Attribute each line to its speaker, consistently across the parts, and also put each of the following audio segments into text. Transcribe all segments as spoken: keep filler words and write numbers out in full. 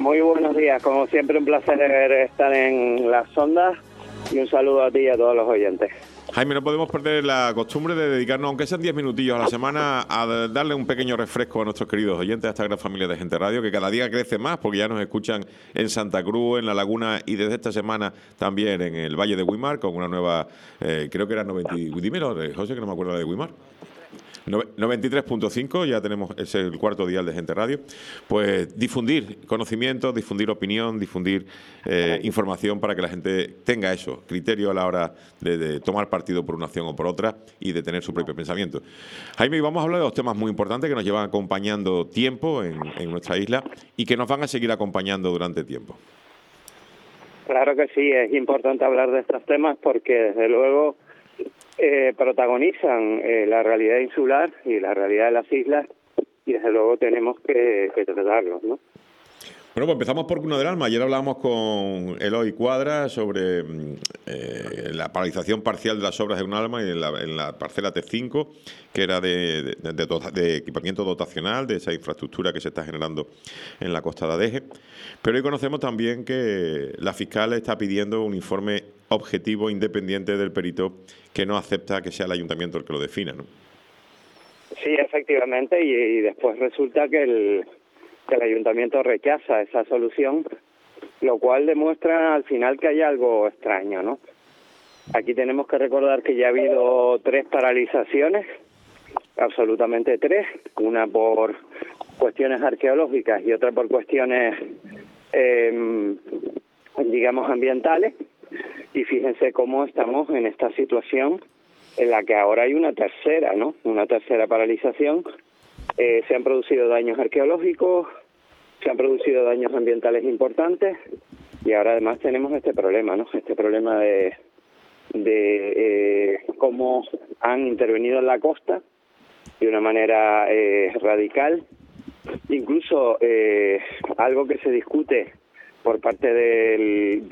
Speaker 1: Muy buenos días, como siempre un placer estar en las ondas y un saludo a ti y a todos los oyentes.
Speaker 2: Jaime, no podemos perder la costumbre de dedicarnos, aunque sean diez minutillos a la semana, a darle un pequeño refresco a nuestros queridos oyentes, a esta gran familia de Gente Radio, que cada día crece más, porque ya nos escuchan en Santa Cruz, en La Laguna y desde esta semana también en el Valle de Guimar, con una nueva, eh, creo que era noventa, dímelo, José, que no me acuerdo la de Guimar. noventa y tres punto cinco, ya tenemos, es el cuarto dial de Gente Radio. Pues difundir conocimientos, difundir opinión, difundir eh, información para que la gente tenga eso, criterio a la hora de, de tomar partido por una acción o por otra y de tener su propio pensamiento. Jaime, vamos a hablar de dos temas muy importantes que nos llevan acompañando tiempo en, en nuestra isla y que nos van a seguir acompañando durante tiempo.
Speaker 1: Claro que sí, es importante hablar de estos temas porque desde luego Eh, protagonizan eh, la realidad insular y la realidad de las islas y desde luego tenemos que, que tratarlos, ¿no?
Speaker 2: Bueno, pues empezamos por Cuna del Alma. Ayer hablábamos con Eloy Cuadra sobre eh, la paralización parcial de las obras de Cuna del Alma en la, en la parcela T cinco, que era de, de, de, de equipamiento dotacional de esa infraestructura que se está generando en la costa de Adeje. Pero hoy conocemos también que la fiscal está pidiendo un informe objetivo, independiente del perito, que no acepta que sea el ayuntamiento el que lo defina, ¿no?
Speaker 1: Sí, efectivamente, y, y después resulta que el... que el ayuntamiento rechaza esa solución, lo cual demuestra al final que hay algo extraño, ¿no? Aquí tenemos que recordar que ya ha habido tres paralizaciones, absolutamente tres, una por cuestiones arqueológicas y otra por cuestiones, eh, digamos, ambientales, y fíjense cómo estamos en esta situación en la que ahora hay una tercera, ¿no? Una tercera paralización. Eh, se han producido daños arqueológicos, se han producido daños ambientales importantes y ahora además tenemos este problema, ¿no? Este problema de, de eh, cómo han intervenido en la costa de una manera eh, radical, incluso eh, algo que se discute por parte del,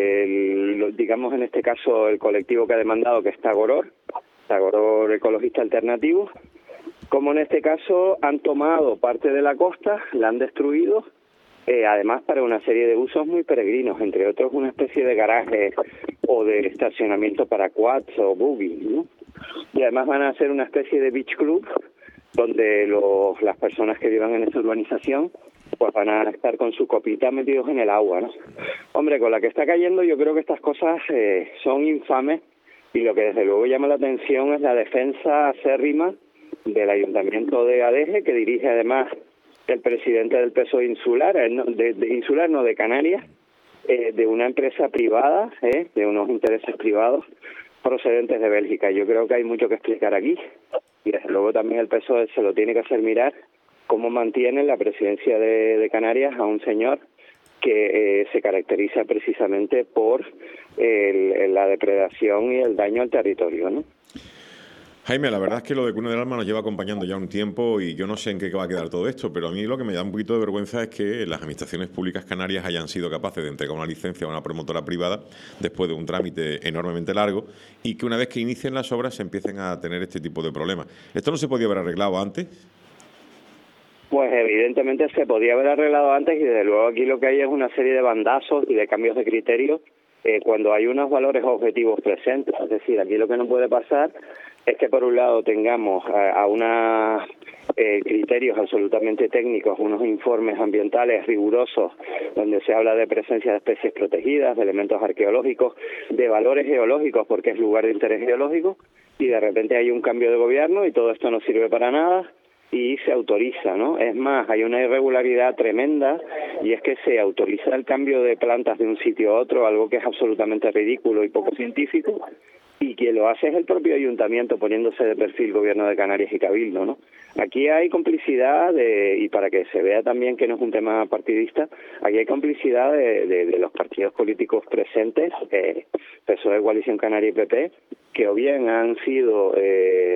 Speaker 1: del, digamos en este caso, el colectivo que ha demandado, que es Tagoror, Tagoror Ecologista Alternativo, como en este caso han tomado parte de la costa, la han destruido, eh, además para una serie de usos muy peregrinos, entre otros una especie de garaje o de estacionamiento para quads o buggy, ¿no? Y además van a hacer una especie de beach club donde los, las personas que vivan en esta urbanización pues van a estar con su copita metidos en el agua, ¿no? Hombre, con la que está cayendo yo creo que estas cosas eh, son infames y lo que desde luego llama la atención es la defensa acérrima del Ayuntamiento de Adeje, que dirige además el presidente del P S O E insular, de, de insular no de Canarias, eh, de una empresa privada, eh, de unos intereses privados procedentes de Bélgica. Yo creo que hay mucho que explicar aquí y desde luego también el P S O E se lo tiene que hacer mirar cómo mantiene la presidencia de, de Canarias a un señor que eh, se caracteriza precisamente por el, la depredación y el daño al territorio, ¿no?
Speaker 2: Jaime, la verdad es que lo de Cuna del Alma nos lleva acompañando ya un tiempo y yo no sé en qué va a quedar todo esto, pero a mí lo que me da un poquito de vergüenza es que las administraciones públicas canarias hayan sido capaces de entregar una licencia a una promotora privada después de un trámite enormemente largo y que una vez que inicien las obras se empiecen a tener este tipo de problemas. ¿Esto no se podía haber arreglado antes?
Speaker 1: Pues evidentemente se podía haber arreglado antes y desde luego aquí lo que hay es una serie de bandazos y de cambios de criterios eh, cuando hay unos valores objetivos presentes. Es decir, aquí lo que no puede pasar es que por un lado tengamos a, a unos eh, criterios absolutamente técnicos, unos informes ambientales rigurosos donde se habla de presencia de especies protegidas, de elementos arqueológicos, de valores geológicos porque es lugar de interés geológico y de repente hay un cambio de gobierno y todo esto no sirve para nada y se autoriza, ¿no? Es más, hay una irregularidad tremenda y es que se autoriza el cambio de plantas de un sitio a otro, algo que es absolutamente ridículo y poco científico, y quien lo hace es el propio ayuntamiento poniéndose de perfil Gobierno de Canarias y Cabildo, ¿no? Aquí hay complicidad, de, y para que se vea también que no es un tema partidista, aquí hay complicidad de, de, de los partidos políticos presentes, eh, P S O E, Coalición Canaria y P P, que o bien han sido, eh,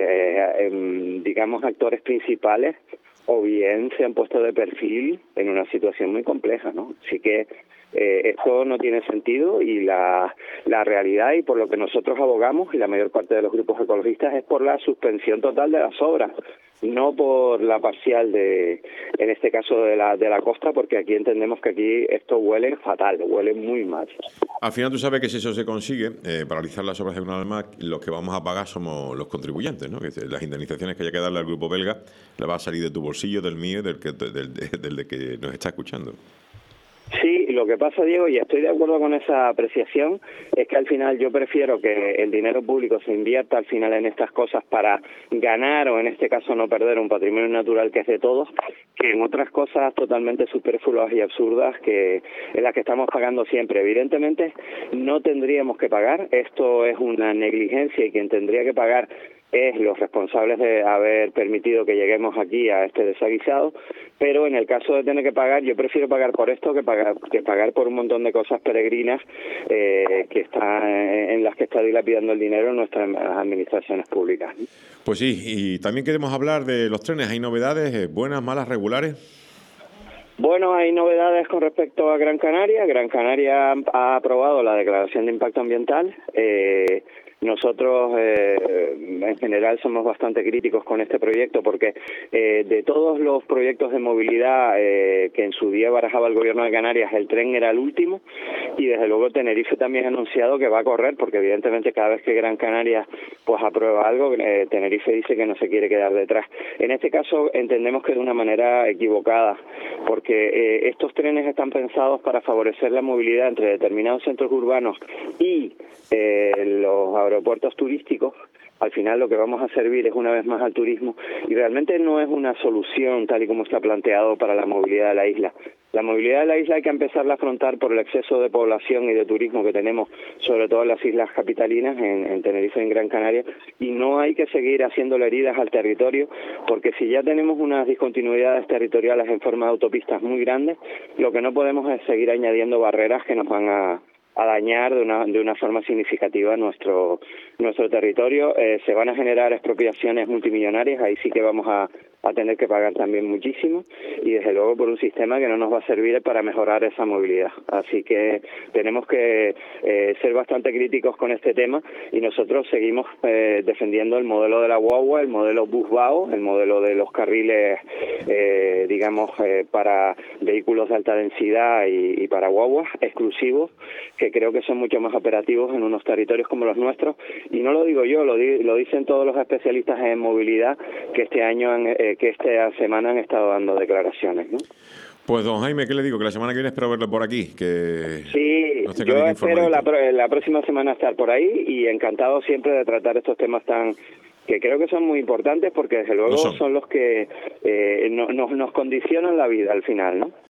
Speaker 1: eh, digamos, actores principales, o bien se han puesto de perfil en una situación muy compleja, ¿no? Así que Eh, esto no tiene sentido y la, la realidad y por lo que nosotros abogamos y la mayor parte de los grupos ecologistas es por la suspensión total de las obras. no por la parcial de, en este caso de la de la costa, porque aquí entendemos que aquí esto huele fatal, huele muy mal.
Speaker 2: Al final tú sabes que si eso se consigue, eh, paralizar las obras de una vez más, los que vamos a pagar somos los contribuyentes, ¿no? Que las indemnizaciones que haya que darle al grupo belga le va a salir de tu bolsillo, del mío y del que, del, del, del que nos está escuchando.
Speaker 1: Sí, lo que pasa, Diego, y estoy de acuerdo con esa apreciación, es que al final yo prefiero que el dinero público se invierta al final en estas cosas para ganar o en este caso no perder un patrimonio natural que es de todos, que en otras cosas totalmente superfluas y absurdas que en las que estamos pagando siempre. Evidentemente no tendríamos que pagar, esto es una negligencia y quien tendría que pagar es los responsables de haber permitido que lleguemos aquí a este desaguisado, pero en el caso de tener que pagar, yo prefiero pagar por esto que pagar que pagar por un montón de cosas peregrinas eh, que está en las que está dilapidando el dinero en nuestras administraciones públicas.
Speaker 2: Pues sí, y también queremos hablar de los trenes. ¿Hay novedades, buenas, malas, regulares?
Speaker 1: Bueno, hay novedades con respecto a Gran Canaria. Gran Canaria ha aprobado la declaración de impacto ambiental. Eh, Nosotros, eh, en general, somos bastante críticos con este proyecto porque eh, de todos los proyectos de movilidad eh, que en su día barajaba el Gobierno de Canarias, el tren era el último y, desde luego, Tenerife también ha anunciado que va a correr porque, evidentemente, cada vez que Gran Canaria pues aprueba algo, eh, Tenerife dice que no se quiere quedar detrás. En este caso, entendemos que de una manera equivocada porque eh, estos trenes están pensados para favorecer la movilidad entre determinados centros urbanos y eh, los aeropuertos turísticos. Al final lo que vamos a servir es una vez más al turismo y realmente no es una solución tal y como está planteado para la movilidad de la isla. La movilidad de la isla hay que empezarla a afrontar por el exceso de población y de turismo que tenemos, sobre todo en las islas capitalinas, en, en Tenerife y en Gran Canaria, y no hay que seguir haciéndole heridas al territorio, porque si ya tenemos unas discontinuidades territoriales en forma de autopistas muy grandes, lo que no podemos es seguir añadiendo barreras que nos van a a dañar de una de una forma significativa nuestro nuestro territorio. Eh, se van a generar expropiaciones multimillonarias, ahí sí que vamos a, a tener que pagar también muchísimo y, desde luego, por un sistema que no nos va a servir para mejorar esa movilidad. Así que tenemos que eh, ser bastante críticos con este tema y nosotros seguimos eh, defendiendo el modelo de la guagua, el modelo Busbao, el modelo de los carriles, eh, digamos, eh, para vehículos de alta densidad y, y para guaguas exclusivos, que creo que son mucho más operativos en unos territorios como los nuestros, y no lo digo yo, lo, di, lo dicen todos los especialistas en movilidad que este año, han, eh, que esta semana han estado dando declaraciones, ¿no?
Speaker 2: Pues, don Jaime, ¿qué le digo? Que la semana que viene espero verlo por aquí. Que
Speaker 1: sí, yo espero la, la próxima semana estar por ahí y encantado siempre de tratar estos temas tan que creo que son muy importantes porque, desde luego, son. son los que eh, no, nos, nos condicionan la vida al final, ¿no?